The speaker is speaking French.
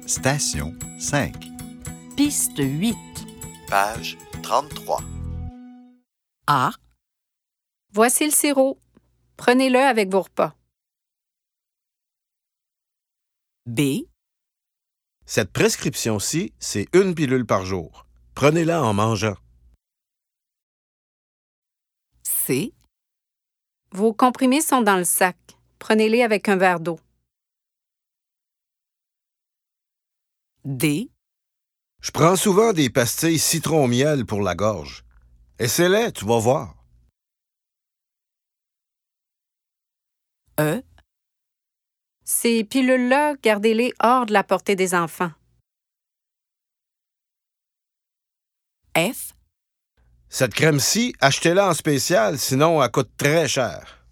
Station 5. Piste 8. Page 33. A. Voici le sirop. Prenez-le avec vos repas. B. Cette prescription-ci, c'est une pilule par jour. Prenez-la en mangeant. C. Vos comprimés sont dans le sac. Prenez-les avec un verre d'eau. D. Je prends souvent des pastilles citron-miel pour la gorge. Essaie-les, tu vas voir. E. Ces pilules-là, gardez-les hors de la portée des enfants. F. Cette crème-ci, achetez-la en spécial, sinon elle coûte très cher.